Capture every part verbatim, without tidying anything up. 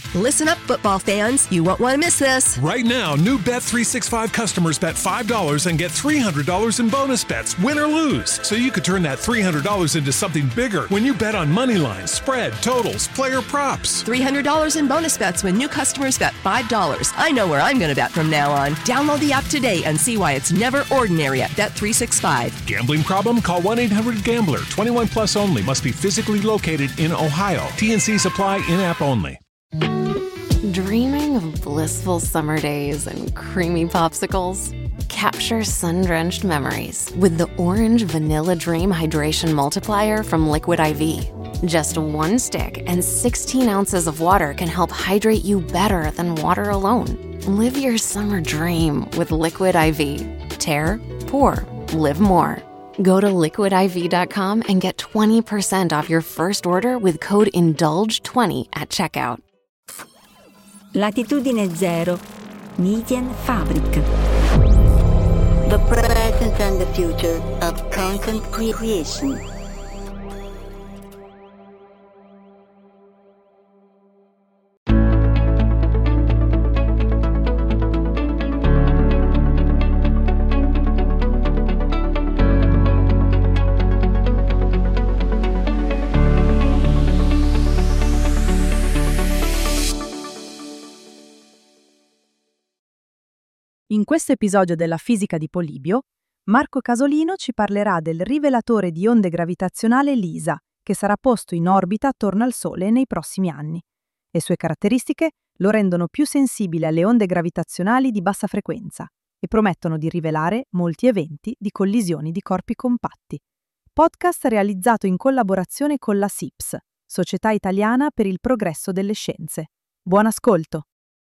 Listen up, football fans. You won't want to miss this. Right now, new Bet three sixty-five customers bet five dollars and get three hundred dollars in bonus bets, win or lose. So you could turn that three hundred dollars into something bigger when you bet on money lines, spread, totals, player props. three hundred dollars in bonus bets when new customers bet five dollars. I know where I'm going to bet from now on. Download the app today and see why it's never ordinary at Bet three sixty-five. Gambling problem? Call one eight hundred gambler. twenty-one plus only. Must be physically located in Ohio. T N Cs apply. In-app only. Dreaming of blissful summer days and creamy popsicles? Capture sun-drenched memories with the Orange Vanilla Dream Hydration Multiplier from Liquid I V. Just one stick and sixteen ounces of water can help hydrate you better than water alone. Live your summer dream with Liquid I V. Tear, pour, live more. Go to liquid I V dot com and get twenty percent off your first order with code indulge twenty at checkout. Latitudine Zero, Median Fabric. The present and the future of content creation. In questo episodio della Fisica di Polibio, Marco Casolino ci parlerà del rivelatore di onde gravitazionale LISA, che sarà posto in orbita attorno al Sole nei prossimi anni. Le sue caratteristiche lo rendono più sensibile alle onde gravitazionali di bassa frequenza e promettono di rivelare molti eventi di collisioni di corpi compatti. Podcast realizzato in collaborazione con la S I P S, Società Italiana per il Progresso delle Scienze. Buon ascolto!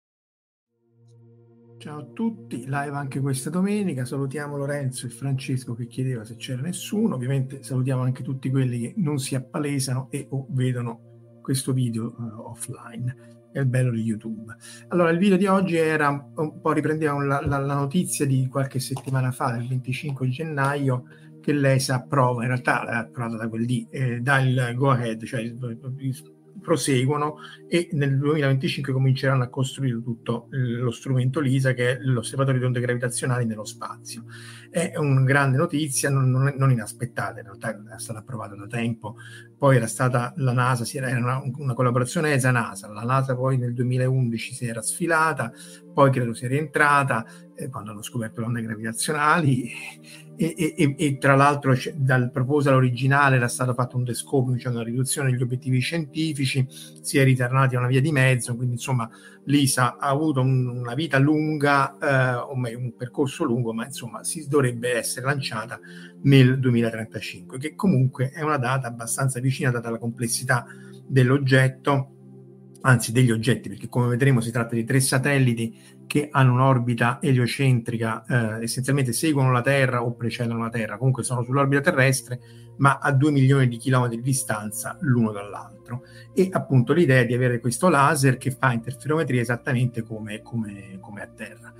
Ciao a tutti, live anche questa domenica. Salutiamo Lorenzo e Francesco che chiedeva se c'era nessuno. Ovviamente salutiamo anche tutti quelli che non si appalesano e o vedono questo video uh, offline. È il bello di YouTube. Allora, il video di oggi era un po' riprendeva la, la, la notizia di qualche settimana fa, del venticinque gennaio, che l'E S A approva, in realtà l'ha approvata da quel lì, eh, dà il go ahead, cioè il, il, proseguono e nel duemilaventicinque cominceranno a costruire tutto lo strumento LISA, che è l'osservatorio di onde gravitazionali nello spazio. È una grande notizia, non, non, non inaspettata, in realtà è stata approvata da tempo, poi era stata la NASA, si era, era una, una collaborazione E S A-NASA, la NASA poi nel duemilaundici si era sfilata, poi credo sia rientrata eh, quando hanno scoperto le onde gravitazionali e, e, e, e tra l'altro dal proposal originale era stato fatto un descoping, cioè una riduzione degli obiettivi scientifici, si è ritornati a una via di mezzo, quindi insomma l'I S A ha avuto un, una vita lunga, eh, o meglio un percorso lungo, ma insomma si dovrebbe essere lanciata nel duemilatrentacinque, che comunque è una data abbastanza vicina data la complessità dell'oggetto, anzi degli oggetti, perché come vedremo si tratta di tre satelliti che hanno un'orbita eliocentrica, eh, essenzialmente seguono la Terra o precedono la Terra, comunque sono sull'orbita terrestre, ma a due milioni di chilometri di distanza l'uno dall'altro. E appunto l'idea è di avere questo laser che fa interferometria esattamente come, come, come a Terra.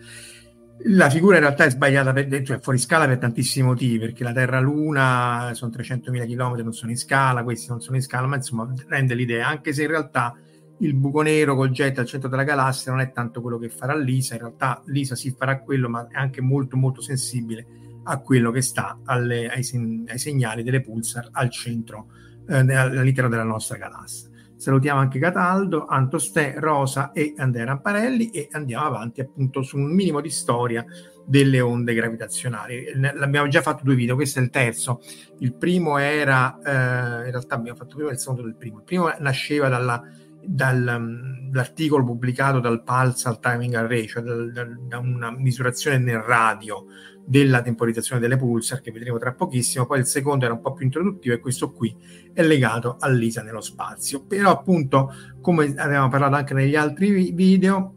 La figura in realtà è sbagliata, per, cioè fuori scala per tantissimi motivi, perché la Terra-Luna sono trecentomila chilometri, non sono in scala, questi non sono in scala, ma insomma rende l'idea, anche se in realtà il buco nero col jet al centro della galassia non è tanto quello che farà l'I S A, in realtà l'I S A si farà quello, ma è anche molto molto sensibile a quello che sta alle, ai, ai segnali delle pulsar al centro, eh, all'interno della nostra galassia. Salutiamo anche Cataldo, Antostè, Rosa e Andrea Ramparelli e andiamo avanti appunto su un minimo di storia delle onde gravitazionali. L'abbiamo già fatto due video, questo è il terzo. Il primo era, eh, in realtà abbiamo fatto prima il secondo del primo. Il primo nasceva dalla dall'articolo pubblicato dal Pulsar Timing Array, cioè dal, dal, da una misurazione nel radio della temporizzazione delle pulsar che vedremo tra pochissimo. Poi il secondo era un po' più introduttivo e questo qui è legato all'I S A nello spazio. Però appunto, come avevamo parlato anche negli altri video,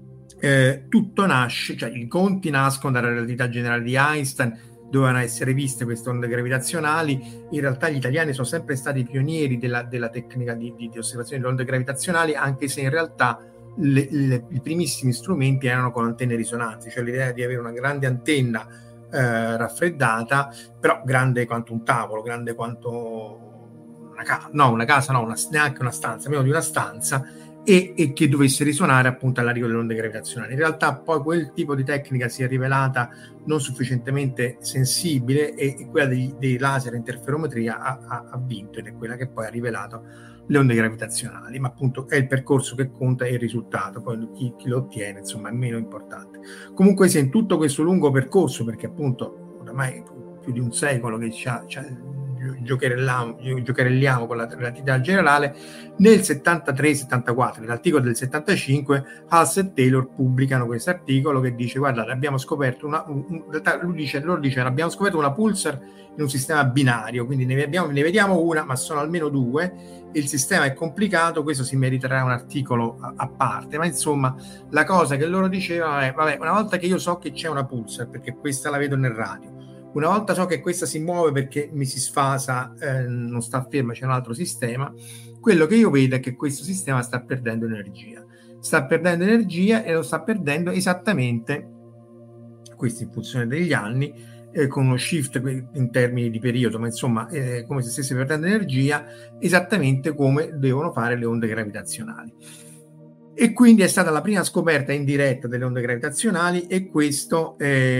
eh, tutto nasce, cioè i conti nascono dalla relatività generale di Einstein, dovevano essere viste queste onde gravitazionali. In realtà gli italiani sono sempre stati pionieri della, della tecnica di, di, di osservazione delle onde gravitazionali, anche se in realtà le, le, i primissimi strumenti erano con antenne risonanti, cioè l'idea di avere una grande antenna eh, raffreddata, però grande quanto un tavolo, grande quanto una casa, no una casa no, una, neanche una stanza, meno di una stanza, e, e che dovesse risuonare appunto all'arrivo delle onde gravitazionali. In realtà poi quel tipo di tecnica si è rivelata non sufficientemente sensibile e, e quella dei, dei laser interferometria ha, ha, ha vinto, ed è quella che poi ha rivelato le onde gravitazionali, ma appunto è il percorso che conta e il risultato, poi chi, chi lo ottiene insomma è meno importante. Comunque sia, in tutto questo lungo percorso, perché appunto oramai più di un secolo che c'ha, c'ha, giocherelliamo, giocherelliamo con la relatività generale, nel settantatré settantaquattro, nell'articolo del settantacinque, Hals e Taylor pubblicano questo articolo che dice: guardate, abbiamo scoperto una, un, lui dice, loro dicono abbiamo scoperto una pulsar in un sistema binario, quindi ne vediamo, ne vediamo una, ma sono almeno due. Il sistema è complicato, questo si meriterà un articolo a, a parte, ma insomma la cosa che loro dicevano è: vabbè, una volta che io so che c'è una pulsar, perché questa la vedo nel radio, una volta so che questa si muove perché mi si sfasa, eh, non sta ferma, c'è un altro sistema, quello che io vedo è che questo sistema sta perdendo energia, sta perdendo energia e lo sta perdendo esattamente, questo in funzione degli anni, eh, con uno shift in termini di periodo, ma insomma eh, come se stesse perdendo energia, esattamente come devono fare le onde gravitazionali. E quindi è stata la prima scoperta in diretta delle onde gravitazionali, e questo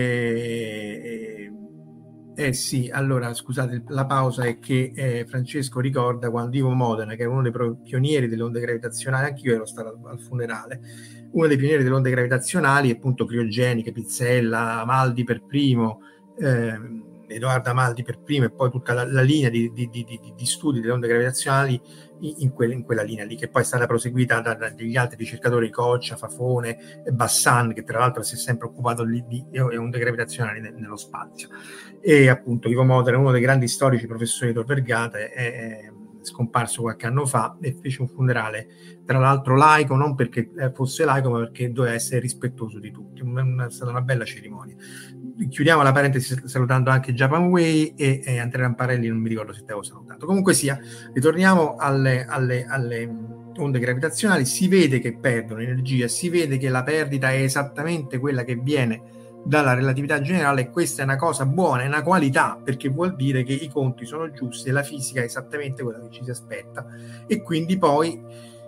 eh, eh sì, allora scusate la pausa, è che eh, Francesco ricorda quando Ivo Modena, che era uno dei pionieri delle onde gravitazionali, anch'io ero stato al, al funerale, uno dei pionieri delle onde gravitazionali, appunto criogeniche, Pizzella, Amaldi per primo, eh, Edoardo Amaldi per primo, e poi tutta la, la linea di, di, di, di, di studi delle onde gravitazionali in, que, in quella linea lì, che poi è stata proseguita da, da, dagli altri ricercatori, Coccia, Fafone e Bassan, che tra l'altro si è sempre occupato di, di, di onde gravitazionali ne, nello spazio. E appunto Ivo Modena, uno dei grandi storici, professori di Tor Vergata, è, è scomparso qualche anno fa e fece un funerale, tra l'altro laico, non perché fosse laico, ma perché doveva essere rispettoso di tutti. È stata una bella cerimonia. Chiudiamo la parentesi salutando anche Japan Way e, e Andrea Ramparelli, non mi ricordo se ti avevo salutato. Comunque sia, ritorniamo alle, alle, alle onde gravitazionali. Si vede che perdono energia, si vede che la perdita è esattamente quella che viene dalla relatività generale, e questa è una cosa buona, è una qualità, perché vuol dire che i conti sono giusti e la fisica è esattamente quella che ci si aspetta, e quindi poi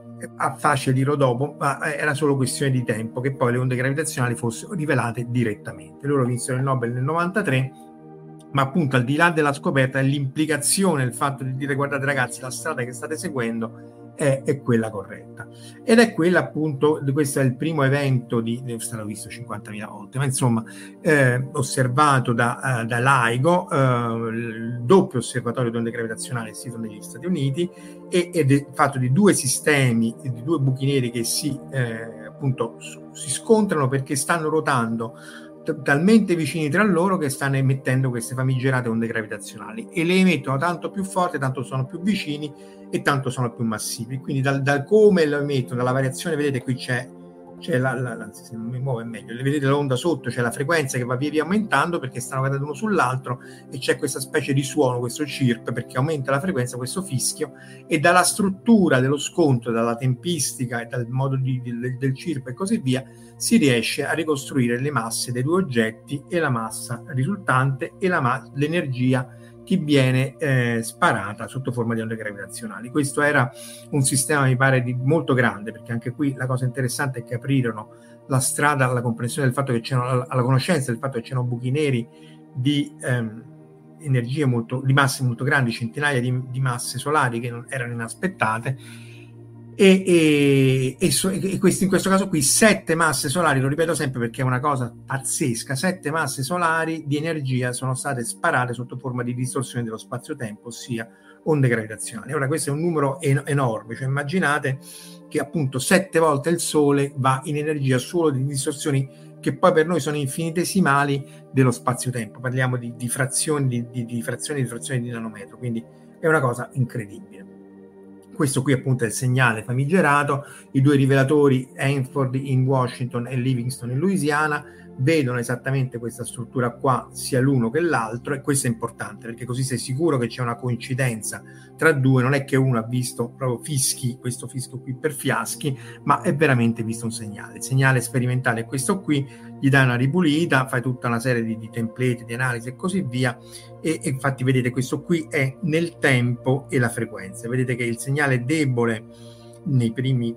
a facile dirlo dopo, ma era solo questione di tempo che poi le onde gravitazionali fossero rivelate direttamente. Loro vinsero il Nobel nel novantatré, ma appunto al di là della scoperta, l'implicazione, il fatto di dire: guardate ragazzi, la strada che state seguendo è, è quella corretta, ed è quella appunto, questo è il primo evento di, è stato visto cinquantamila volte, ma insomma eh, osservato da, uh, da LIGO, uh, il doppio osservatorio di onde gravitazionali sito negli Stati Uniti, e, ed è fatto di due sistemi, di due buchi neri che si eh, appunto si scontrano perché stanno ruotando t- talmente vicini tra loro che stanno emettendo queste famigerate onde gravitazionali, e le emettono tanto più forte, tanto sono più vicini e tanto sono più massivi. Quindi dal, dal come lo emettono, dalla variazione, vedete qui c'è, c'è la, la, la, se non mi muove meglio, vedete l'onda sotto, c'è la frequenza che va via via aumentando perché stanno cadendo uno sull'altro, e c'è questa specie di suono, questo chirp, perché aumenta la frequenza, questo fischio, e dalla struttura dello scontro, dalla tempistica e dal modo di, di, del chirp e così via, si riesce a ricostruire le masse dei due oggetti e la massa risultante e la ma- l'energia che viene eh, sparata sotto forma di onde gravitazionali. Questo era un sistema, mi pare, di molto grande, perché anche qui la cosa interessante è che aprirono la strada alla comprensione del fatto che c'erano, alla conoscenza del fatto che c'erano buchi neri di ehm, energie molto, di masse molto grandi, centinaia di, di masse solari che non erano inaspettate, e, e, e, so, e questi, in questo caso qui sette masse solari, lo ripeto sempre perché è una cosa pazzesca, sette masse solari di energia sono state sparate sotto forma di distorsione dello spazio-tempo, ossia onde gravitazionali. Ora questo è un numero en- enorme, cioè immaginate che appunto sette volte il Sole va in energia solo di distorsioni che poi per noi sono infinitesimali dello spazio-tempo, parliamo di, di frazioni di, di, di frazioni di frazioni di nanometro, quindi è una cosa incredibile. Questo qui appunto è il segnale famigerato, i due rivelatori Hanford in Washington e Livingston in Louisiana vedono esattamente questa struttura qua, sia l'uno che l'altro, e questo è importante perché così sei sicuro che c'è una coincidenza tra due, non è che uno ha visto proprio fischi, questo fischio qui per fiaschi, ma è veramente visto un segnale. Il segnale sperimentale è questo qui, gli dai una ripulita, fai tutta una serie di, di template, di analisi e così via, e, e infatti vedete questo qui è nel tempo e la frequenza, vedete che il segnale è debole nei primi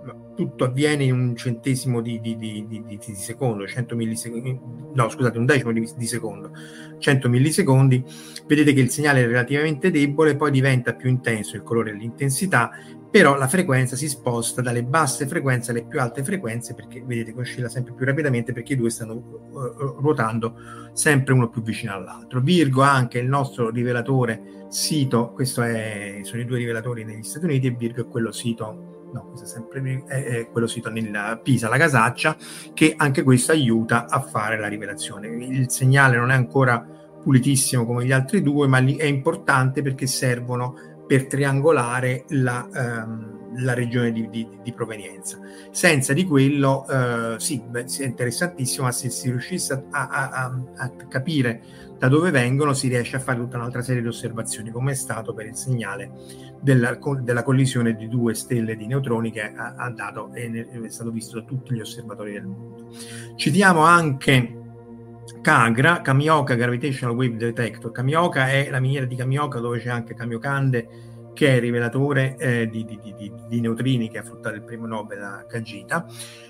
tutto avviene in un centesimo di, di, di, di, di secondo, cento millisecondi, no scusate, un decimo di, di secondo, cento millisecondi. Vedete che il segnale è relativamente debole, poi diventa più intenso il colore e l'intensità, però la frequenza si sposta dalle basse frequenze alle più alte frequenze, perché vedete che oscilla sempre più rapidamente, perché i due stanno uh, ruotando sempre uno più vicino all'altro. Virgo anche il nostro rivelatore sito, questo è, sono i due rivelatori negli Stati Uniti, e Virgo è quello sito, no, questo è sempre è, è quello sito nella Pisa, la casaccia, che anche questo aiuta a fare la rivelazione. Il segnale non è ancora pulitissimo come gli altri due, ma è importante perché servono per triangolare la, ehm, la regione di, di, di provenienza. Senza di quello, eh, sì, beh, è interessantissimo, ma se si riuscisse a, a, a, a capire da dove vengono, si riesce a fare tutta un'altra serie di osservazioni, come è stato per il segnale della, della collisione di due stelle di neutroni che ha, ha dato e è stato visto da tutti gli osservatori del mondo. Citiamo anche Kagra, Kamioka Gravitational Wave Detector. Kamioka è la miniera di Kamioka, dove c'è anche Kamiokande, che è il rivelatore eh, di, di, di, di neutrini che ha fruttato il premio Nobel a Kajita,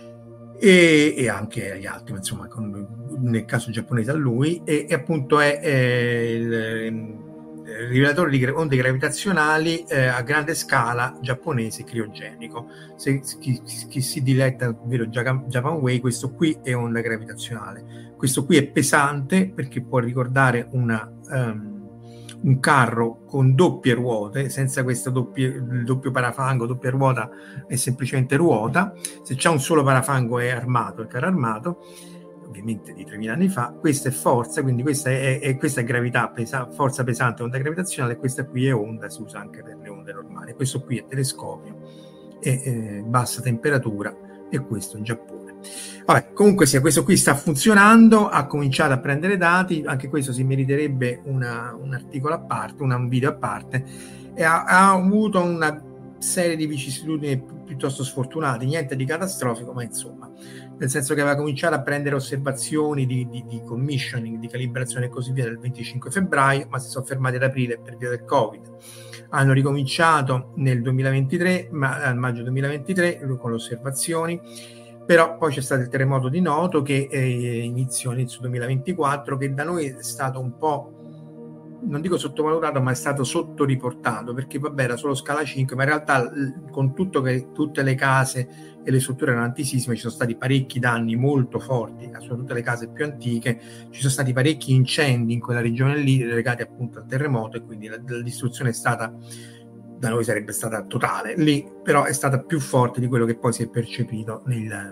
e, e anche gli altri, insomma, con, nel caso giapponese a lui, e, e appunto è eh, il, il rivelatore di onde gravitazionali eh, a grande scala giapponese criogenico. Se chi, chi si diletta al vero Japan Way, questo qui è onda gravitazionale. Questo qui è pesante perché può ricordare una, um, un carro con doppie ruote. Senza questo doppie, il doppio parafango, doppia ruota, è semplicemente ruota. Se c'è un solo parafango è armato, il carro armato, ovviamente di tremila anni fa. Questa è forza, quindi questa è, è, questa è gravità, pesa, forza pesante, onda gravitazionale, e questa qui è onda, si usa anche per le onde normali. Questo qui è telescopio e eh, bassa temperatura, e questo in Giappone. Vabbè, comunque sia, questo qui sta funzionando, ha cominciato a prendere dati, anche questo si meriterebbe una, un articolo a parte, una, un video a parte, e ha, ha avuto una serie di vicissitudini pi- piuttosto sfortunate, niente di catastrofico, ma insomma, nel senso che aveva cominciato a prendere osservazioni di, di, di commissioning, di calibrazione e così via nel venticinque febbraio, ma si sono fermati ad aprile per via del Covid. Hanno ricominciato nel duemilaventitré, ma, a maggio duemilaventitré, con le osservazioni. Però poi c'è stato il terremoto di Noto che eh, inizio, inizio duemilaventiquattro, che da noi è stato un po', non dico sottovalutato, ma è stato sottoriportato, perché vabbè era solo scala cinque, ma in realtà l- con tutto che tutte le case e le strutture erano antisismiche, ci sono stati parecchi danni molto forti, soprattutto le case più antiche, ci sono stati parecchi incendi in quella regione lì legati appunto al terremoto, e quindi la, la distruzione è stata, da noi sarebbe stata totale, lì però è stata più forte di quello che poi si è percepito nel,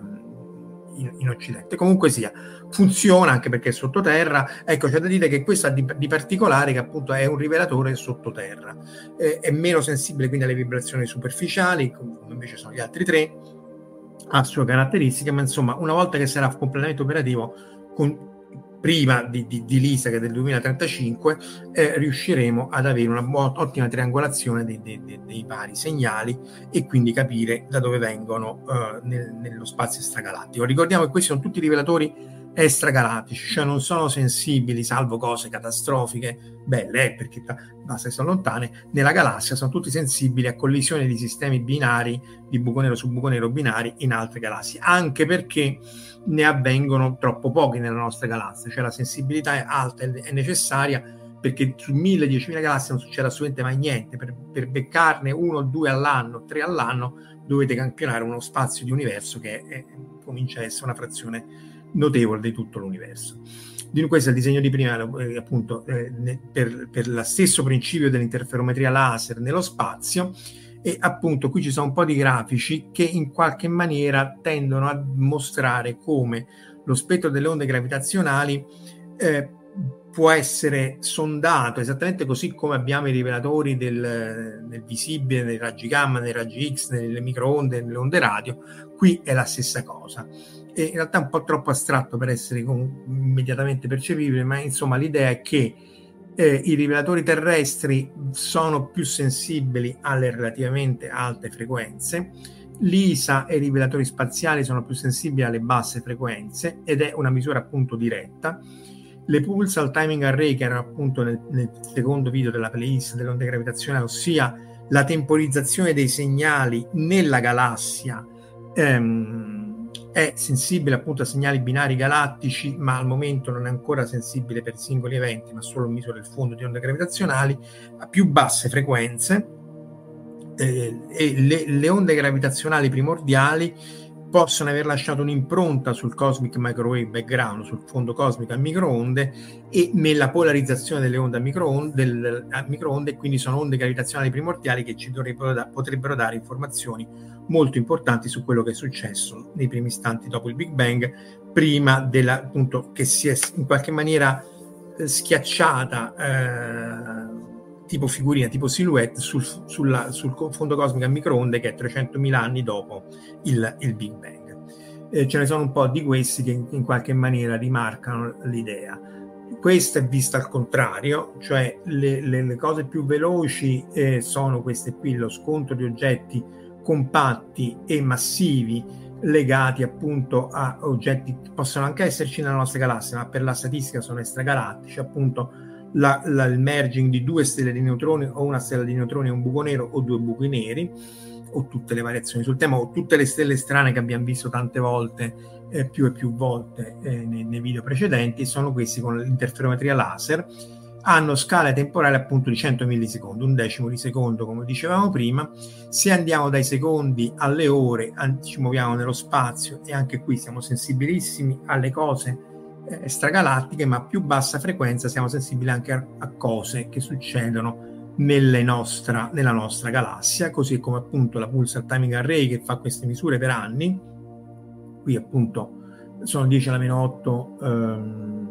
in, in Occidente. Comunque sia, funziona anche perché è sottoterra. Ecco, c'è da dire che questo ha di, di particolare che appunto è un rivelatore sottoterra, eh, è meno sensibile quindi alle vibrazioni superficiali, come invece sono gli altri tre, ha sue caratteristiche, ma insomma una volta che sarà completamente operativo, con prima di, di, di LISA, che è del duemilatrentacinque, eh, riusciremo ad avere una buona, ottima triangolazione dei, dei, dei, dei vari segnali, e quindi capire da dove vengono eh, nel, nello spazio extragalattico. Ricordiamo che questi sono tutti rivelatori extragalattici, cioè non sono sensibili, salvo cose catastrofiche, belle, eh, perché ta- basta che sono lontane, nella galassia sono tutti sensibili a collisioni di sistemi binari, di buco nero su buco nero binari in altre galassie, anche perché ne avvengono troppo pochi nella nostra galassia, cioè la sensibilità è alta, è necessaria, perché su mille, diecimila galassie non succede assolutamente mai niente. Per, per beccarne uno, due all'anno, tre all'anno, dovete campionare uno spazio di universo che è, comincia a essere una frazione notevole di tutto l'universo. Di questo è il disegno di prima, eh, appunto, eh, ne, per, per lo stesso principio dell'interferometria laser nello spazio. E appunto qui ci sono un po' di grafici che in qualche maniera tendono a mostrare come lo spettro delle onde gravitazionali eh, può essere sondato esattamente così come abbiamo i rivelatori del, del visibile, nei raggi gamma, nei raggi X, nelle microonde, nelle onde radio. Qui è la stessa cosa. E in realtà è un po' troppo astratto per essere con, immediatamente percepibile, ma insomma l'idea è che Eh, i rivelatori terrestri sono più sensibili alle relativamente alte frequenze, l'ISA e i rivelatori spaziali sono più sensibili alle basse frequenze, ed è una misura appunto diretta. Le pulsar timing array, che erano appunto nel, nel secondo video della playlist delle onde gravitazionali, ossia la temporizzazione dei segnali nella galassia ehm, è sensibile appunto a segnali binari galattici, ma al momento non è ancora sensibile per singoli eventi, ma solo misura il fondo di onde gravitazionali a più basse frequenze, eh, e le, le onde gravitazionali primordiali possono aver lasciato un'impronta sul cosmic microwave background, sul fondo cosmico a microonde, e nella polarizzazione delle onde a microonde, del, a microonde, e quindi sono onde gravitazionali primordiali che ci dovrebbero da, potrebbero dare informazioni molto importanti su quello che è successo nei primi istanti dopo il Big Bang, prima della, appunto, che si è in qualche maniera eh, schiacciata eh, tipo figurina, tipo silhouette sul, sulla, sul fondo cosmico a microonde, che è trecentomila anni dopo il, il Big Bang. Eh, ce ne sono un po' di questi che in, in qualche maniera rimarcano l'idea. Questa è vista al contrario, cioè le, le, le cose più veloci eh, sono queste qui, lo scontro di oggetti compatti e massivi legati appunto a oggetti che possono anche esserci nella nostra galassia, ma per la statistica sono extragalattici, appunto La, la, il merging di due stelle di neutroni, o una stella di neutroni e un buco nero, o due buchi neri, o tutte le variazioni sul tema, o tutte le stelle strane che abbiamo visto tante volte, eh, più e più volte eh, nei, nei video precedenti. Sono questi con l'interferometria laser, hanno scale temporali appunto di cento millisecondi, un decimo di secondo come dicevamo prima. Se andiamo dai secondi alle ore ci muoviamo nello spazio, e anche qui siamo sensibilissimi alle cose extragalattiche, ma a più bassa frequenza siamo sensibili anche a, a cose che succedono nelle nostra, nella nostra galassia, così come appunto la Pulsar Timing Array, che fa queste misure per anni. Qui appunto sono dieci alla meno otto ehm,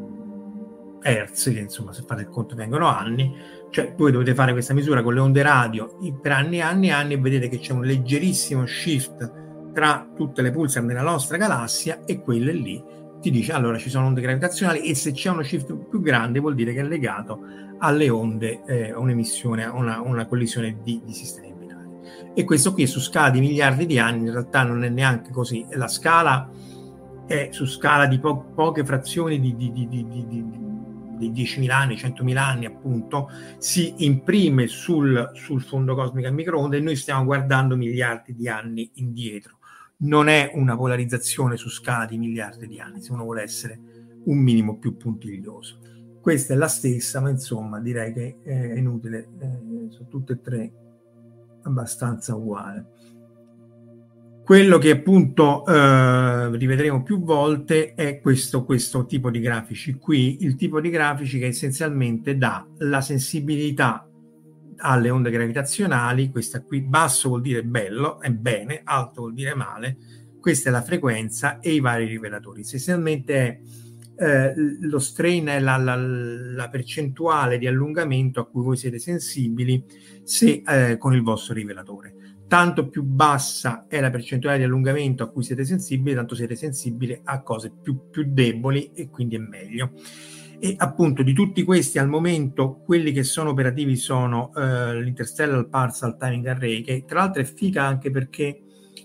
hertz, che insomma se fate il conto vengono anni, cioè voi dovete fare questa misura con le onde radio per anni e anni e anni, e vedete che c'è un leggerissimo shift tra tutte le pulsar nella nostra galassia, e quelle lì ti dice allora ci sono onde gravitazionali, e se c'è uno shift più grande vuol dire che è legato alle onde, eh, a un'emissione, a una, una collisione di, di sistemi binari. E questo qui su scala di miliardi di anni, in realtà non è neanche così, la scala è su scala di po- poche frazioni di, di, di, di, di, di, di diecimila anni, centomila anni appunto, si imprime sul, sul fondo cosmico a microonde, e noi stiamo guardando miliardi di anni indietro. Non è una polarizzazione su scala di miliardi di anni, se uno vuole essere un minimo più puntiglioso. Questa è la stessa, ma insomma direi che è inutile, eh, sono tutte e tre abbastanza uguali. Quello che appunto eh, rivedremo più volte è questo, questo tipo di grafici qui, il tipo di grafici che essenzialmente dà la sensibilità alle onde gravitazionali. Questa qui, basso vuol dire bello, è bene, alto vuol dire male. Questa è la frequenza e i vari rivelatori. Essenzialmente è eh, lo strain, è la, la, la percentuale di allungamento a cui voi siete sensibili se eh, con il vostro rivelatore. Tanto più bassa è la percentuale di allungamento a cui siete sensibili, tanto siete sensibili a cose più, più deboli, e quindi è meglio. E appunto di tutti questi al momento quelli che sono operativi sono eh, l'Interstellar Pulsar Timing Array, che tra l'altro è figa anche perché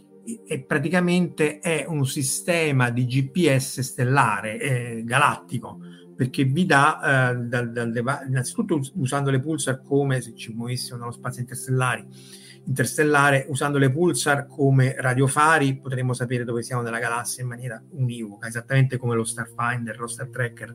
è praticamente è un sistema di G P S stellare eh, galattico, perché vi dà eh, dal, dal, innanzitutto usando le pulsar come se ci muovessimo nello spazio interstellare, interstellare usando le pulsar come radiofari potremmo sapere dove siamo nella galassia in maniera univoca, esattamente come lo Starfinder, lo Star Tracker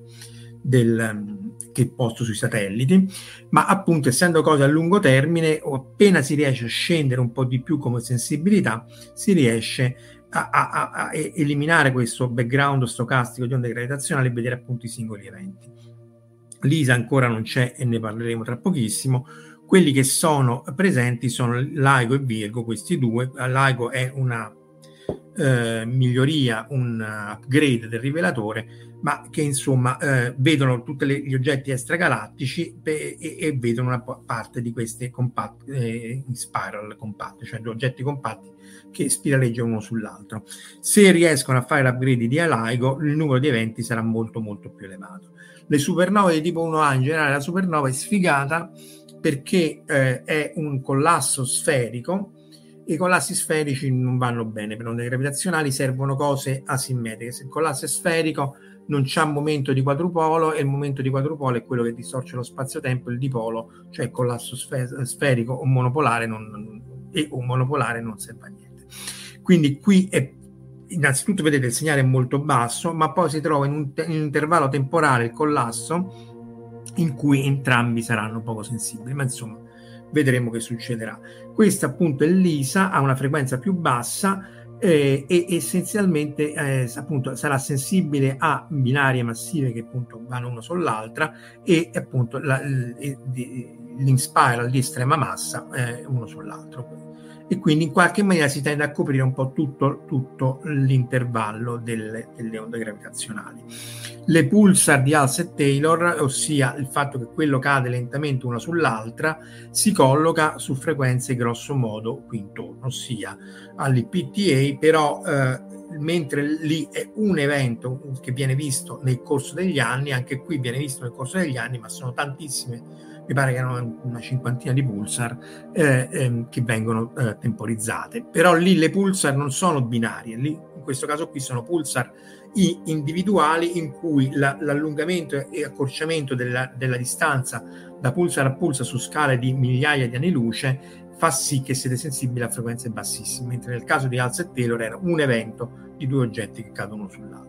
del, che è posto sui satelliti, ma appunto essendo cose a lungo termine, o appena si riesce a scendere un po' di più come sensibilità, si riesce a, a, a, a eliminare questo background stocastico di onde gravitazionali e vedere appunto i singoli eventi. L'I S A ancora non c'è e ne parleremo tra pochissimo. Quelli che sono presenti sono LIGO e Virgo, questi due. LIGO è una eh, miglioria, un upgrade del rivelatore, ma che insomma eh, vedono tutti gli oggetti extragalattici e, e, e vedono una parte di queste compatte, eh, in spiral compatte, cioè due oggetti compatti che spiraleggiano uno sull'altro. Se riescono a fare l'upgrade di LIGO, il numero di eventi sarà molto molto più elevato. Le supernove di tipo uno A, in generale la supernova è sfigata perché eh, è un collasso sferico, e i collassi sferici non vanno bene per onde gravitazionali, servono cose asimmetriche. Se il collasso è sferico non c'è un momento di quadrupolo, e il momento di quadrupolo è quello che distorce lo spazio-tempo. Il dipolo, cioè il collasso sferico o monopolare, non, e un monopolare non serve a niente. Quindi qui è, innanzitutto vedete il segnale è molto basso, ma poi si trova in un, te- in un intervallo temporale, il collasso, in cui entrambi saranno poco sensibili, ma insomma vedremo che succederà. Questa appunto è l'Isa, ha una frequenza più bassa eh, e essenzialmente eh, appunto sarà sensibile a binarie massive che appunto vanno una sull'altra e appunto la, l'inspiral di estrema massa eh, uno sull'altro, e quindi in qualche maniera si tende a coprire un po' tutto, tutto l'intervallo delle, delle onde gravitazionali. Le pulsar di Hulse e Taylor, ossia il fatto che quello cade lentamente una sull'altra, si colloca su frequenze grosso modo qui intorno, ossia all'I P T A, però eh, mentre lì è un evento che viene visto nel corso degli anni, anche qui viene visto nel corso degli anni, ma sono tantissime, mi pare che erano una cinquantina di pulsar eh, ehm, che vengono eh, temporizzate, però lì le pulsar non sono binarie, lì in questo caso qui sono pulsar individuali in cui la, l'allungamento e accorciamento della, della distanza da pulsar a pulsar su scale di migliaia di anni luce fa sì che siete sensibili a frequenze bassissime, mentre nel caso di Hulse e Taylor era un evento di due oggetti che cadono sull'altro.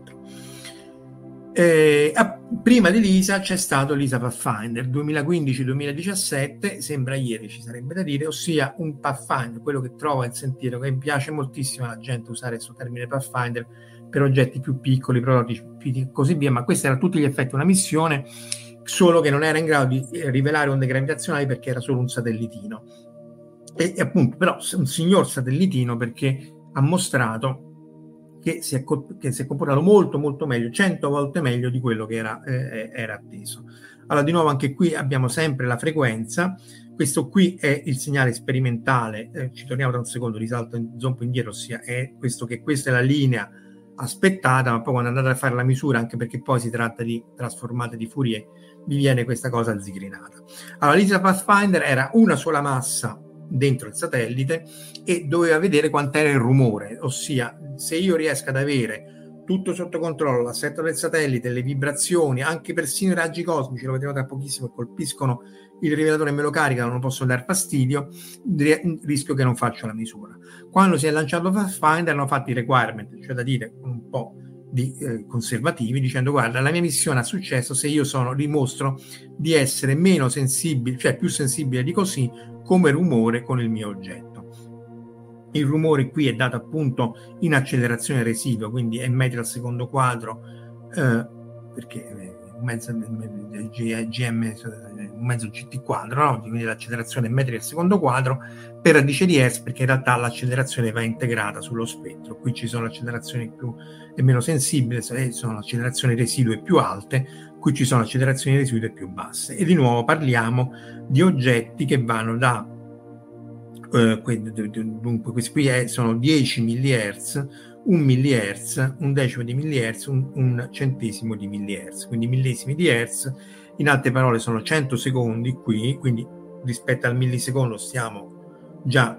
Eh, a, prima di LISA c'è stato LISA Pathfinder duemilaquindici duemiladiciassette, sembra ieri ci sarebbe da dire, ossia un Pathfinder, quello che trovo in sentiero, che mi piace moltissimo alla gente usare questo termine Pathfinder per oggetti più piccoli, prototipi e così via, ma questa era a tutti gli effetti una missione, solo che non era in grado di rivelare onde gravitazionali perché era solo un satellitino, e, e appunto però un signor satellitino, perché ha mostrato che si, è, che si è comportato molto molto meglio, cento volte meglio di quello che era, eh, era atteso. Allora di nuovo anche qui abbiamo sempre la frequenza, questo qui è il segnale sperimentale, eh, ci torniamo tra un secondo, risalto in zompo indietro, ossia è questo, che questa è la linea aspettata, ma poi quando andate a fare la misura, anche perché poi si tratta di trasformate di Fourier, vi viene questa cosa zigrinata. Allora LISA Pathfinder era una sola massa dentro il satellite e doveva vedere quant'era il rumore, ossia se io riesco ad avere tutto sotto controllo, l'assetto del satellite, le vibrazioni, anche persino i raggi cosmici, lo vedremo tra pochissimo, che colpiscono il rivelatore e me lo caricano, non posso dar fastidio, rischio che non faccia la misura. Quando si è lanciato Pathfinder hanno fatto i requirement, cioè da dire un po' di eh, conservativi, dicendo guarda, la mia missione ha successo se io sono, dimostro di essere meno sensibile, cioè più sensibile di così come rumore con il mio oggetto. Il rumore qui è dato appunto in accelerazione residua, quindi è metri al secondo quadro, eh, perché un mezzo G M, un mezzo G T quadro, no? Quindi l'accelerazione è metri al secondo quadro per radice di Hertz, perché in realtà l'accelerazione va integrata sullo spettro. Qui ci sono accelerazioni più e meno sensibili, sono accelerazioni residue più alte, qui ci sono accelerazioni residue più basse. E di nuovo parliamo di oggetti che vanno da Uh, dunque questi qui è, sono dieci millihertz, un millihertz, un decimo di millihertz, un, un centesimo di millihertz, quindi millesimi di hertz. In altre parole sono cento secondi qui, quindi rispetto al millisecondo stiamo già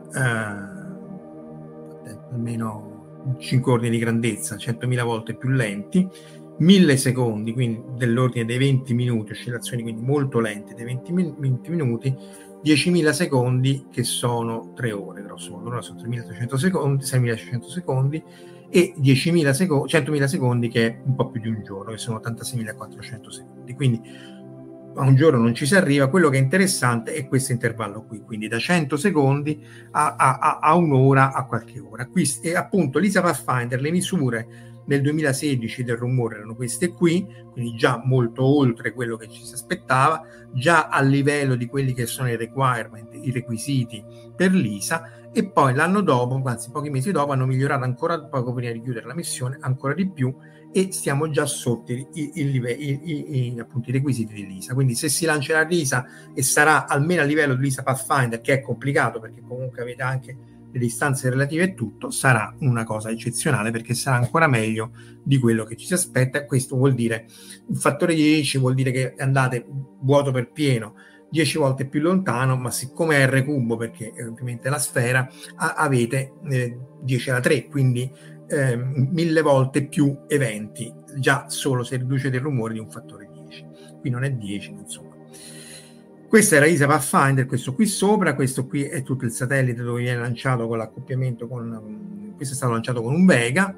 uh, almeno cinque ordini di grandezza, centomila volte più lenti. Millisecondi, quindi dell'ordine dei venti minuti, oscillazioni quindi molto lente dei venti, venti minuti, diecimila secondi che sono tre ore grosso modo, allora sono tremilatrecento secondi, seimilaseicento secondi, e diecimila secondi, centomila secondi che è un po' più di un giorno, che sono ottantaseimilaquattrocento secondi, quindi a un giorno non ci si arriva. Quello che è interessante è questo intervallo qui, quindi da cento secondi a, a, a un'ora, a qualche ora. Qui e appunto LISA Pathfinder, le misure nel duemilasedici del rumore erano queste qui, quindi già molto oltre quello che ci si aspettava, già a livello di quelli che sono i requirement, i requisiti per LISA, e poi l'anno dopo, anzi pochi mesi dopo, hanno migliorato ancora, poco prima di chiudere la missione, ancora di più, e stiamo già sotto i, i, i, i, i, appunto, i requisiti di LISA. Quindi se si lancerà LISA e sarà almeno a livello di LISA Pathfinder, che è complicato perché comunque avete anche le distanze relative e tutto, sarà una cosa eccezionale, perché sarà ancora meglio di quello che ci si aspetta. Questo vuol dire un fattore dieci, vuol dire che andate vuoto per pieno dieci volte più lontano, ma siccome è R cubo, perché è ovviamente la sfera, a- avete eh, dieci alla tre, quindi eh, mille volte più eventi, già solo se riducete il rumore di un fattore dieci. Qui non è dieci, insomma. Questa era ESA Pathfinder, questo qui sopra, questo qui è tutto il satellite dove viene lanciato con l'accoppiamento con, questo è stato lanciato con un Vega,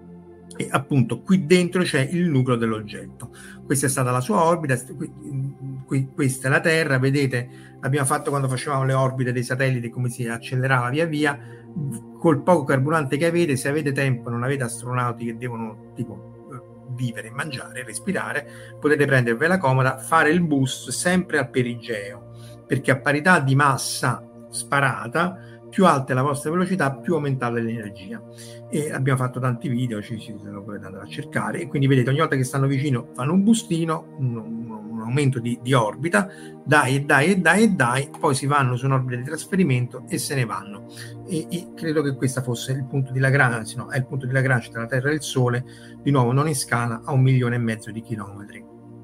e appunto qui dentro c'è il nucleo dell'oggetto. Questa è stata la sua orbita, qui, qui, questa è la Terra, vedete, l'abbiamo fatto quando facevamo le orbite dei satelliti, come si accelerava via via. Col poco carburante che avete, se avete tempo, non avete astronauti che devono tipo vivere, mangiare, respirare, potete prendervela comoda, fare il boost sempre al perigeo, perché a parità di massa sparata, più alta è la vostra velocità, più aumentate l'energia. E abbiamo fatto tanti video, ci, ci lo potete andare a cercare, e quindi vedete, ogni volta che stanno vicino fanno un boostino, un, un, un aumento di, di orbita, dai e dai e dai e dai, poi si vanno su un'orbita di trasferimento e se ne vanno. E, e credo che questo fosse il punto di Lagrange, no, è il punto di Lagrange tra la Terra e il Sole, di nuovo non in scala, a un milione e mezzo di chilometri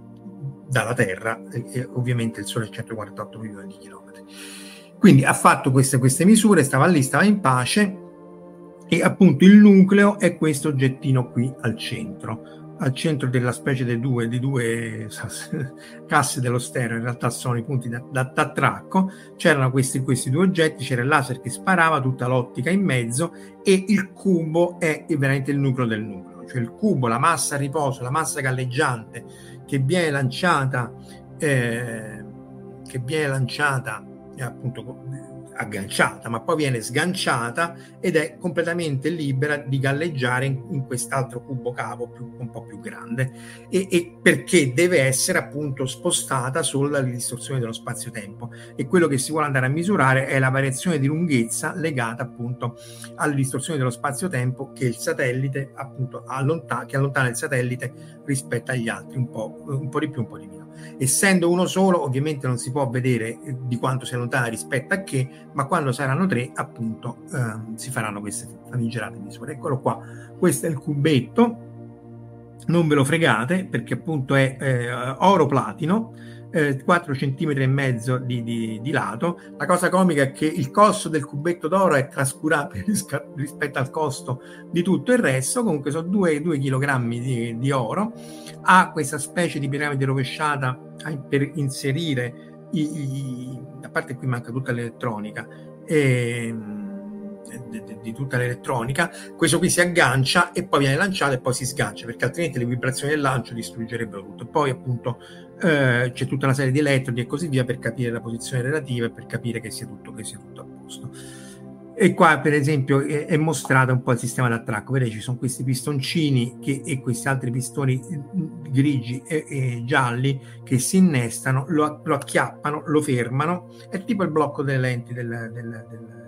dalla Terra, e, e ovviamente il Sole è centoquarantotto milioni di chilometri. Quindi ha fatto queste, queste misure, stava lì, stava in pace, e appunto il nucleo è questo oggettino qui al centro, al centro della specie di due, di due casse dello stereo, in realtà sono i punti d'attracco. C'erano questi, questi due oggetti, c'era il laser che sparava, tutta l'ottica in mezzo, e il cubo è veramente il nucleo del nucleo, cioè il cubo, la massa a riposo, la massa galleggiante che viene lanciata, eh, che viene lanciata appunto agganciata, ma poi viene sganciata ed è completamente libera di galleggiare in, in quest'altro cubo cavo più, un po' più grande, e, e perché deve essere appunto spostata sulla distorsione dello spazio-tempo, e quello che si vuole andare a misurare è la variazione di lunghezza legata appunto alla distorsione dello spazio-tempo che il satellite appunto allontana, che allontana il satellite rispetto agli altri, un po', un po' di più, un po' di meno. Essendo uno solo, ovviamente non si può vedere di quanto si allontana rispetto a che, ma quando saranno tre, appunto, ehm, si faranno queste famigerate misure. Eccolo qua, questo è il cubetto, non ve lo fregate, perché appunto è eh, oro platino, eh, quattro centimetri e mezzo di, di, di lato. La cosa comica è che il costo del cubetto d'oro è trascurabile rispetto al costo di tutto il resto. Comunque sono due chilogrammi di, di oro. Ha questa specie di piramide rovesciata per inserire i, i, a parte qui manca tutta l'elettronica, e, di, di, di tutta l'elettronica, questo qui si aggancia e poi viene lanciato e poi si sgancia, perché altrimenti le vibrazioni del lancio distruggerebbero tutto. E poi appunto eh, c'è tutta una serie di elettrodi e così via per capire la posizione relativa e per capire che sia tutto, che sia tutto a posto. E qua per esempio è, è mostrato un po' il sistema d'attracco. Vedete, ci sono questi pistoncini che, e questi altri pistoni grigi e, e gialli che si innestano, lo, lo acchiappano, lo fermano. È tipo il blocco delle lenti del, del, del,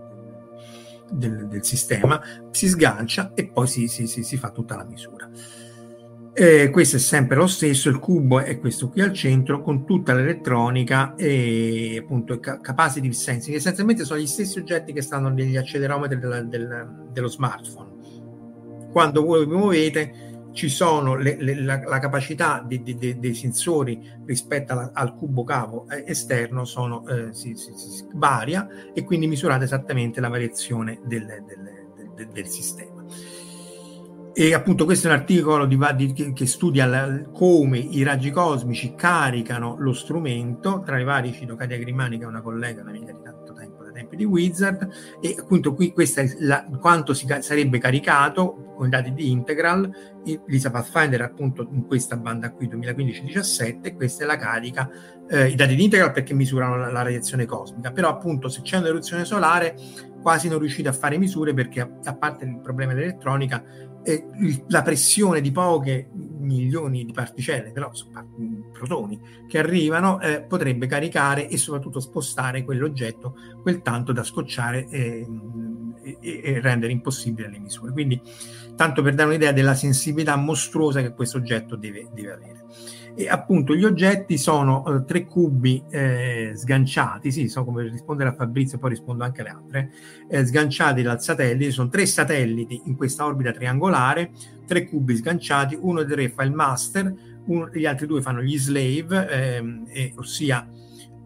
del, del sistema, si sgancia e poi si, si, si, si fa tutta la misura. Eh, questo è sempre lo stesso, il cubo è questo qui al centro con tutta l'elettronica e appunto capacitive sensing, essenzialmente sono gli stessi oggetti che stanno negli accelerometri del, del, dello smartphone. Quando voi vi muovete ci sono le, le, la, la capacità di, di, di, dei sensori rispetto alla, al cubo cavo esterno sono, eh, si, si, si varia, e quindi misurate esattamente la variazione del, del, del, del sistema. E appunto questo è un articolo di, di, che studia la, come i raggi cosmici caricano lo strumento. Tra i vari cito Katia Grimani, che è una collega, un'amica di tanto tempo, dai tempi di Wizard, e appunto qui questa è la, quanto si sarebbe caricato con i dati di Integral. L'ESA Pathfinder appunto in questa banda qui duemilaquindici diciassette, questa è la carica, eh, i dati di Integral perché misurano la, la radiazione cosmica, però appunto se c'è un'eruzione solare quasi non riuscite a fare misure, perché a, a parte il problema dell'elettronica, eh, la pressione di poche milioni di particelle, però sono protoni che arrivano, eh, potrebbe caricare e soprattutto spostare quell'oggetto quel tanto da scocciare eh, e, e rendere impossibile le misure. Quindi tanto per dare un'idea della sensibilità mostruosa che questo oggetto deve, deve avere. E appunto gli oggetti sono eh, tre cubi eh, sganciati, sì, so come rispondere a Fabrizio, poi rispondo anche alle altre, eh, sganciati dal satellite. Sono tre satelliti in questa orbita triangolare, tre cubi sganciati, uno dei tre fa il master, uno, gli altri due fanno gli slave, ehm, e, ossia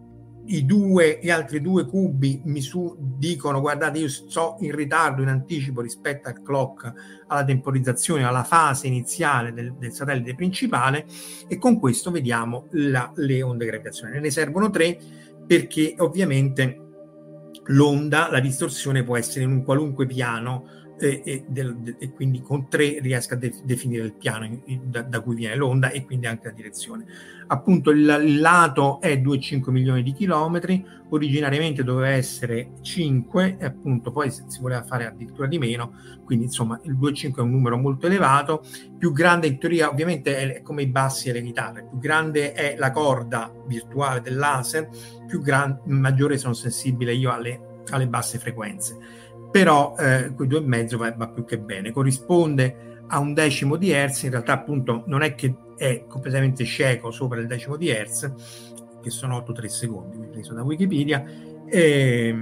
i due gli altri due cubi mi su, dicono guardate io sto in ritardo, in anticipo rispetto al clock, alla temporizzazione, alla fase iniziale del, del satellite principale, e con questo vediamo la, le onde gravitazionali. Ne servono tre perché ovviamente l'onda, la distorsione può essere in un qualunque piano e, e, del, de, e quindi con tre riesco a de, definire il piano in, in, da, da cui viene l'onda e quindi anche la direzione. Appunto il, il lato è due virgola cinque milioni di chilometri, originariamente doveva essere cinque e appunto poi si voleva fare addirittura di meno, quindi insomma il due virgola cinque è un numero molto elevato. Più grande in teoria ovviamente è come i bassi e le chitarre, più grande è la corda virtuale del laser, più gran, maggiore sono sensibile io alle, alle basse frequenze, però eh, quei due e mezzo va, va più che bene, corrisponde a un decimo di hertz. In realtà appunto non è che è completamente cieco sopra il decimo di hertz, che sono otto virgola tre secondi, preso da Wikipedia. E,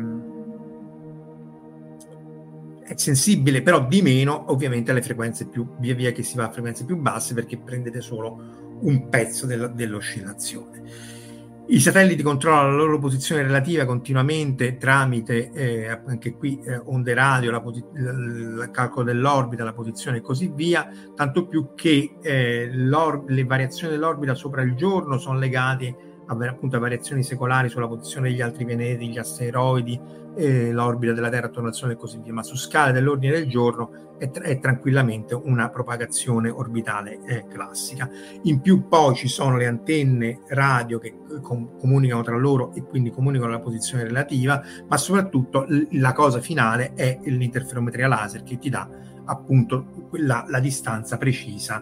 è sensibile però di meno ovviamente alle frequenze più, via via che si va a frequenze più basse, perché prendete solo un pezzo del, dell'oscillazione. I satelliti controllano la loro posizione relativa continuamente tramite eh, anche qui eh, onde radio, la posi- il calcolo dell'orbita, la posizione e così via, tanto più che eh, le variazioni dell'orbita sopra il giorno sono legate a, appunto, a variazioni secolari sulla posizione degli altri pianeti, gli asteroidi, eh, l'orbita della Terra attorno al Sole e così via, ma su scale dell'ordine del giorno è, è tranquillamente una propagazione orbitale eh, classica. In più poi ci sono le antenne radio che com- comunicano tra loro e quindi comunicano la posizione relativa, ma soprattutto l- la cosa finale è l'interferometria laser, che ti dà appunto la, la distanza precisa.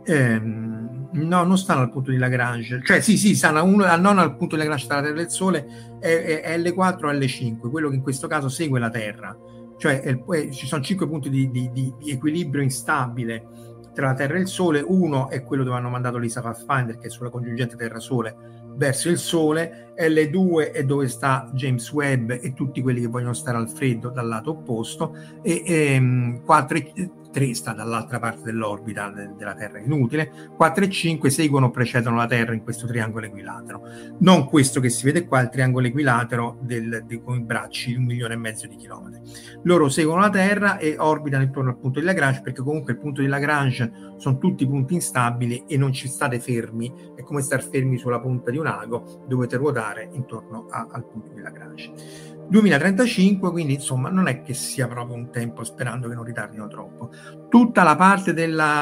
Ehm, no, non stanno al punto di Lagrange, cioè sì, sì, stanno uno, non al punto di Lagrange tra la Terra e il Sole, è, è L quattro o L cinque, quello che in questo caso segue la Terra, cioè è, è, ci sono cinque punti di, di, di, di equilibrio instabile tra la Terra e il Sole. Uno è quello dove hanno mandato l'E S A Pathfinder, che è sulla congiungente Terra-Sole verso il Sole. L due è dove sta James Webb e tutti quelli che vogliono stare al freddo dal lato opposto, e, e quattro e tre sta dall'altra parte dell'orbita de- della Terra inutile. Quattro e cinque seguono o precedono la Terra in questo triangolo equilatero, non questo che si vede qua, il triangolo equilatero del, de, con i bracci un milione e mezzo di chilometri. Loro seguono la Terra e orbitano intorno al punto di Lagrange, perché comunque il punto di Lagrange sono tutti punti instabili e non ci state fermi, è come star fermi sulla punta di un ago, dovete ruotare intorno a, al punto di Lagrange. duemilatrentacinque, quindi insomma non è che sia proprio un tempo, sperando che non ritardino troppo. Tutta la parte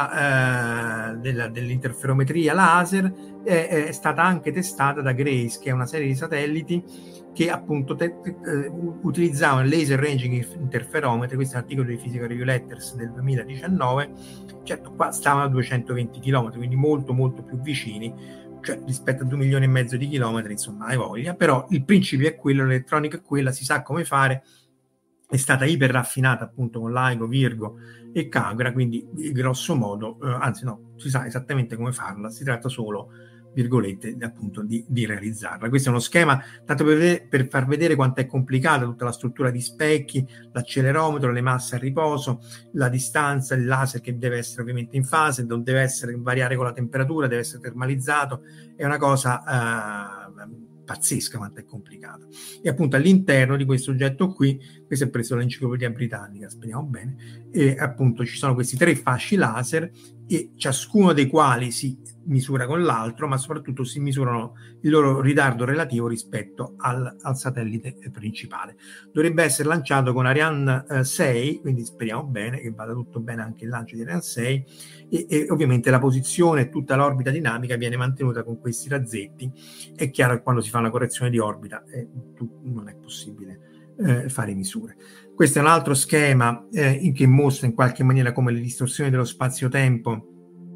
della, eh, della, dell'interferometria laser è, è stata anche testata da GRACE, che è una serie di satelliti che appunto te, te, eh, utilizzavano il Laser Ranging Interferometry. Questo è un articolo di Physical Review Letters del duemiladiciannove. Certo, qua stavano a duecentoventi chilometri, quindi molto molto più vicini, cioè rispetto a due milioni e mezzo di chilometri, insomma, hai voglia. Però il principio è quello, l'elettronica è quella, si sa come fare, è stata iper raffinata appunto con LIGO, Virgo e Kagra, quindi grosso modo, eh, anzi no, si sa esattamente come farla, si tratta solo, virgolette, appunto di, di realizzarla. Questo è uno schema tanto per, per far vedere quanto è complicata tutta la struttura di specchi, l'accelerometro, le masse a riposo, la distanza, il laser che deve essere ovviamente in fase, non deve essere variare con la temperatura, deve essere termalizzato, è una cosa eh, pazzesca quanto è complicata. E appunto all'interno di questo oggetto qui, questo è preso dall'Enciclopedia Britannica, speriamo bene, e appunto ci sono questi tre fasci laser, e ciascuno dei quali si misura con l'altro, ma soprattutto si misurano il loro ritardo relativo rispetto al, al satellite principale. Dovrebbe essere lanciato con Ariane eh, sei, quindi speriamo bene che vada tutto bene anche il lancio di Ariane sei, e, e ovviamente la posizione e tutta l'orbita dinamica viene mantenuta con questi razzetti. È chiaro che quando si fa una correzione di orbita eh, tu, non è possibile eh, fare misure. Questo è un altro schema eh, in che mostra in qualche maniera come le distorsioni dello spazio-tempo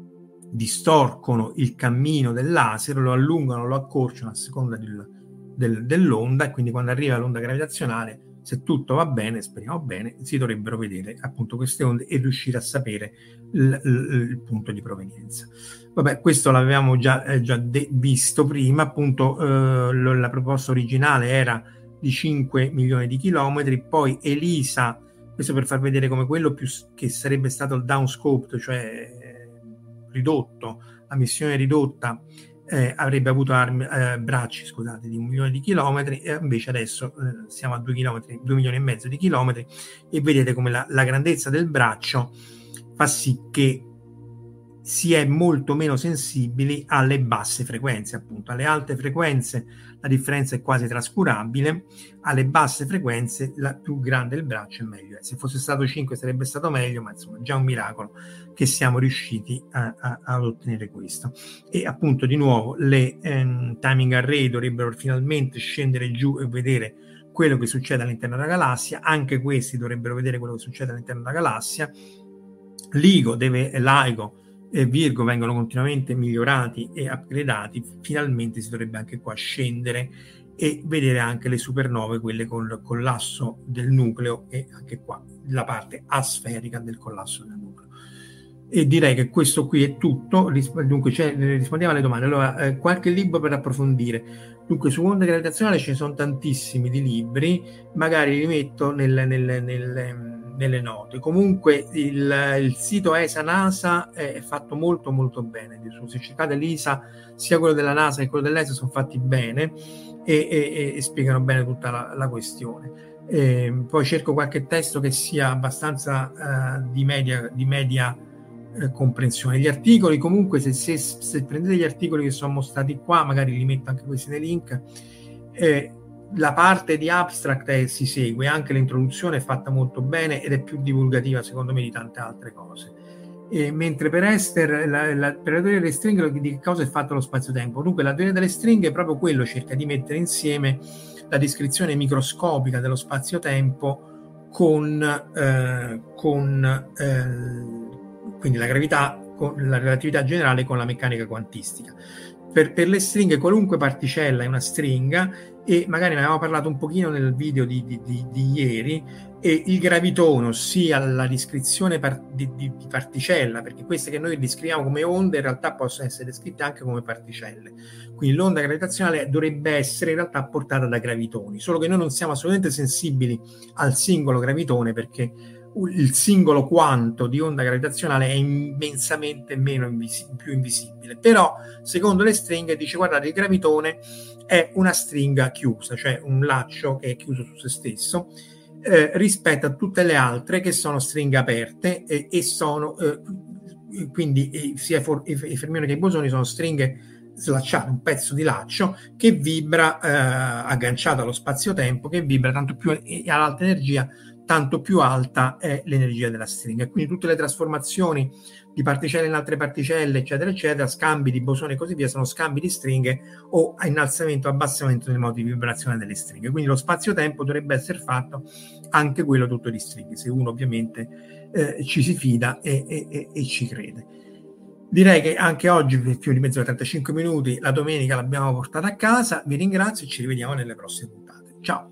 distorcono il cammino del laser, lo allungano, lo accorciano a seconda del, del, dell'onda, e quindi quando arriva l'onda gravitazionale, se tutto va bene, speriamo bene, si dovrebbero vedere appunto queste onde e riuscire a sapere il, il, il punto di provenienza. Vabbè, questo l'avevamo già, eh, già de- visto prima, appunto eh, lo, la proposta originale era di cinque milioni di chilometri, poi ELISA, questo per far vedere come quello più che sarebbe stato il downscoped, cioè ridotto, la missione ridotta, eh, avrebbe avuto armi, eh, bracci scusate, di un milione di chilometri, e invece adesso eh, siamo a due chilometri, due milioni e mezzo di chilometri, e vedete come la, la grandezza del braccio fa sì che si è molto meno sensibili alle basse frequenze. Appunto, alle alte frequenze la differenza è quasi trascurabile, alle basse frequenze la più grande il braccio è meglio. Se fosse stato cinque sarebbe stato meglio, ma insomma già un miracolo che siamo riusciti a, a, ad ottenere questo. E appunto di nuovo le ehm, timing array dovrebbero finalmente scendere giù e vedere quello che succede all'interno della galassia. Anche questi dovrebbero vedere quello che succede all'interno della galassia. LIGO deve, LIGO e Virgo vengono continuamente migliorati e upgradati. Finalmente si dovrebbe anche qua scendere e vedere anche le supernove, quelle con il collasso del nucleo, e anche qua la parte asferica del collasso del nucleo. E direi che questo qui è tutto. Dunque cioè, rispondiamo alle domande. Allora, eh, qualche libro per approfondire. Dunque, su onde gravitazionali ce ne sono tantissimi di libri, magari li metto nel, nel, nel nelle note. Comunque il, il sito E S A NASA è fatto molto molto bene. Se cercate l'E S A, sia quello della NASA che quello dell'E S A sono fatti bene e, e, e spiegano bene tutta la, la questione. E poi cerco qualche testo che sia abbastanza uh, di media, di media uh, comprensione. Gli articoli comunque, se, se, se prendete gli articoli che sono mostrati qua, magari li metto anche questi nei link, eh, la parte di abstract è, si segue, anche l'introduzione è fatta molto bene ed è più divulgativa secondo me di tante altre cose. E mentre per Esther, la, la, per la teoria delle stringhe, di che cosa è fatto lo spazio-tempo? Dunque la teoria delle stringhe è proprio quello, cerca di mettere insieme la descrizione microscopica dello spazio-tempo con, eh, con eh, quindi la gravità, con la relatività generale con la meccanica quantistica. Per, per le stringhe qualunque particella è una stringa, e magari ne avevamo parlato un pochino nel video di, di, di, di ieri, e il gravitono, ossia la descrizione par, di, di, di particella, perché queste che noi descriviamo come onde in realtà possono essere descritte anche come particelle, quindi l'onda gravitazionale dovrebbe essere in realtà portata da gravitoni, solo che noi non siamo assolutamente sensibili al singolo gravitone, perché il singolo quanto di onda gravitazionale è immensamente meno invisi- più invisibile. Però secondo le stringhe dice, guardate, il gravitone è una stringa chiusa, cioè un laccio che è chiuso su se stesso, eh, rispetto a tutte le altre che sono stringhe aperte, eh, e sono eh, quindi eh, sia for- i fermioni che i bosoni sono stringhe slacciate, un pezzo di laccio che vibra eh, agganciato allo spazio-tempo, che vibra tanto più all'alta energia, tanto più alta è l'energia della stringa. Quindi tutte le trasformazioni di particelle in altre particelle, eccetera, eccetera, scambi di bosoni e così via, sono scambi di stringhe o innalzamento o abbassamento nel modo di vibrazione delle stringhe. Quindi lo spazio-tempo dovrebbe essere fatto anche quello tutto di stringhe, se uno ovviamente eh, ci si fida e, e, e ci crede. Direi che anche oggi, per più di mezz'ora, trentacinque minuti, la domenica l'abbiamo portata a casa. Vi ringrazio e ci rivediamo nelle prossime puntate. Ciao!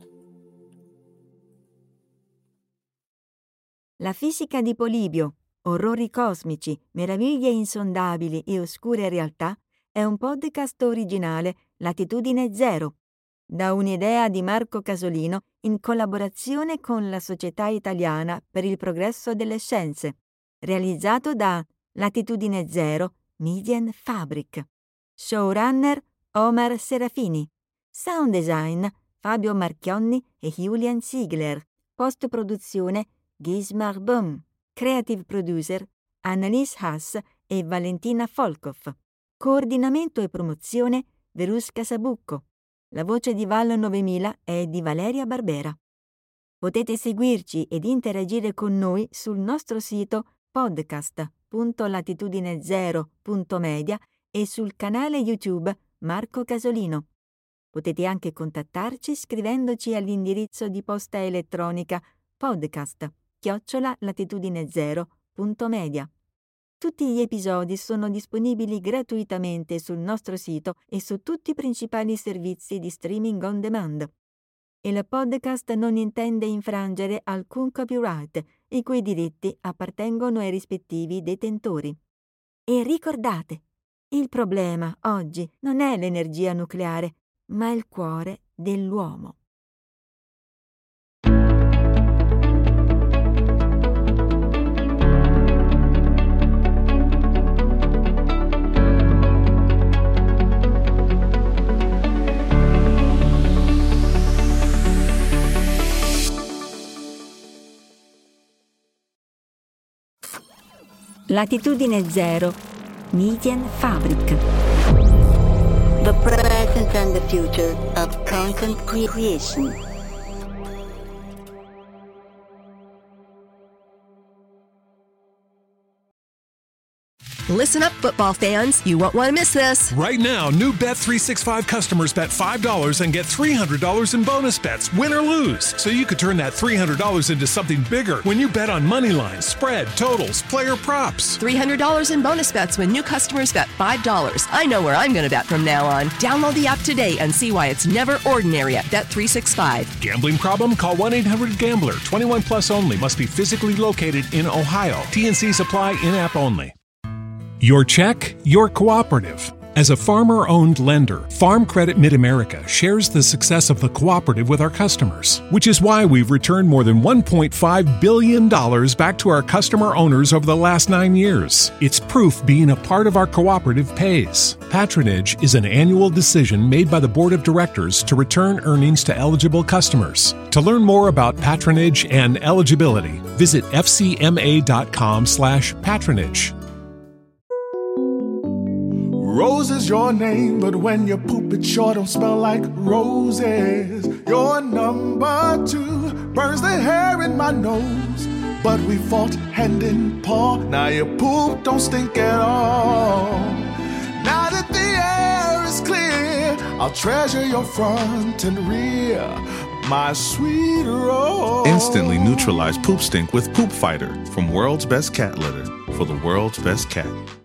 La fisica di Polibio, orrori cosmici, meraviglie insondabili e oscure realtà, è un podcast originale Latitudine Zero, da un'idea di Marco Casolino in collaborazione con la Società Italiana per il Progresso delle Scienze, realizzato da Latitudine Zero Media Fabric. Showrunner Omar Serafini. Sound design Fabio Marchionni e Julian Ziegler. Post-produzione Gismar Böhm. Creative producer Annalise Haas e Valentina Folkov. Coordinamento e promozione Verusca Sabucco. La voce di Val novemila è di Valeria Barbera. Potete seguirci ed interagire con noi sul nostro sito podcast punto latitudine zero punto media e sul canale YouTube Marco Casolino. Potete anche contattarci scrivendoci all'indirizzo di posta elettronica podcast chiocciola latitudine zero punto media. Tutti gli episodi sono disponibili gratuitamente sul nostro sito e su tutti i principali servizi di streaming on demand. Il podcast non intende infrangere alcun copyright, i cui diritti appartengono ai rispettivi detentori. E ricordate, il problema oggi non è l'energia nucleare, ma il cuore dell'uomo. Latitudine zero, Median Fabric. The present and the future of content creation. Listen up, football fans. You won't want to miss this. Right now, new Bet three sixty-five customers bet five dollars and get three hundred dollars in bonus bets, win or lose. So you could turn that three hundred dollars into something bigger when you bet on money lines, spread, totals, player props. three hundred dollars in bonus bets when new customers bet five dollars. I know where I'm going to bet from now on. Download the app today and see why it's never ordinary at Bet three sixty-five. Gambling problem? Call one eight hundred gambler. twenty-one plus only. Must be physically located in Ohio. T and C's apply, in-app only. Your check, your cooperative. As a farmer-owned lender, Farm Credit Mid-America shares the success of the cooperative with our customers, which is why we've returned more than one point five billion dollars back to our customer owners over the last nine years. It's proof being a part of our cooperative pays. Patronage is an annual decision made by the Board of Directors to return earnings to eligible customers. To learn more about patronage and eligibility, visit f c m a dot com slash patronage. Rose is your name, but when you poop it sure don't smell like roses. Your number two burns the hair in my nose, but we fought hand in paw. Now your poop don't stink at all. Now that the air is clear, I'll treasure your front and rear, my sweet Rose. Instantly neutralize poop stink with Poop Fighter from World's Best Cat Litter for the world's best cat.